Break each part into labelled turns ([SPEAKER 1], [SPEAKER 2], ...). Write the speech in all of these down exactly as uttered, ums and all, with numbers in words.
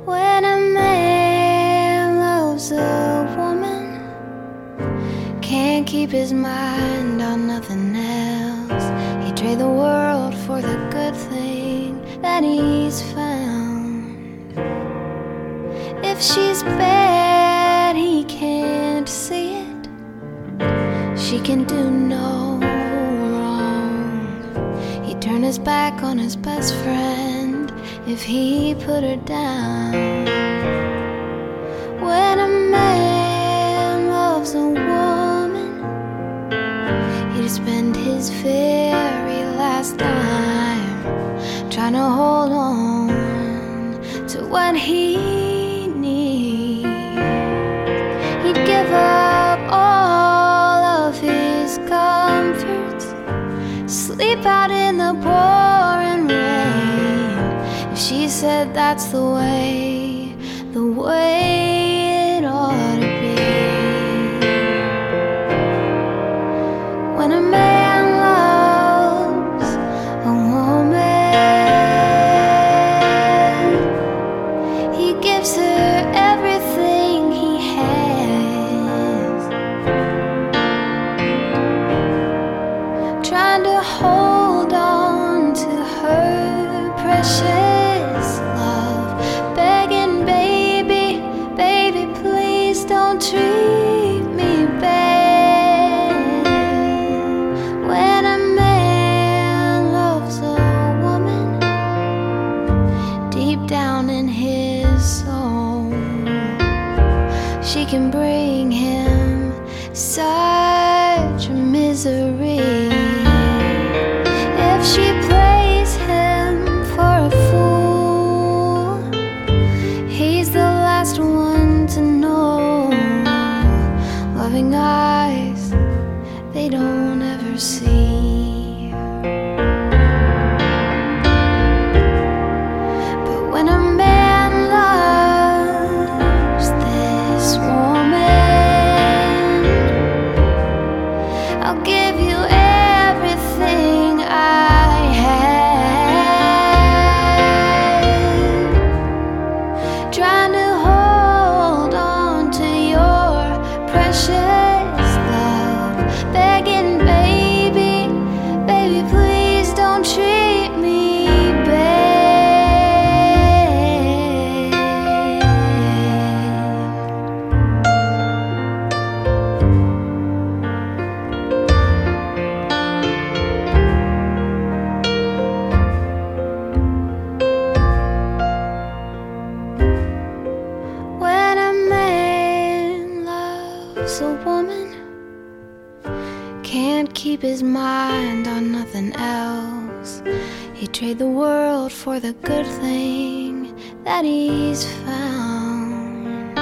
[SPEAKER 1] When a man loves a woman, can't keep his mind on nothing else. He'd trade the world for the good thing that he's found. If she's bad, he can't see it. She can do no wrong. He'd turn his back on his best friend if he put her down. When a man loves a woman, he'd spend his very last dime trying to hold on to what he needs. He'd give up all of his comforts, sleep out in the pouring rain, if she said that's the way, the way it ought to be. When a man loves a woman, he gives her everything he has, trying to hold on to her precious love, begging, baby, baby, please don't treat me bad. When a man loves a woman, deep down in his soul, she can bring him such misery. If she plays him for a fool, he's the last one to know. Loving eyes, they don't ever see. But when a man loves this woman, I'll give you everything I have, trying to hold on to your precious love, begging, baby, baby, please don't treat me bad. When a man loves a woman, can't keep his mind on nothing else. He'd trade the world for the good thing that he's found.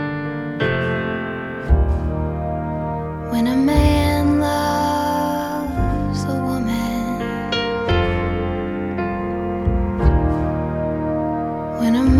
[SPEAKER 1] When a man loves a woman, when a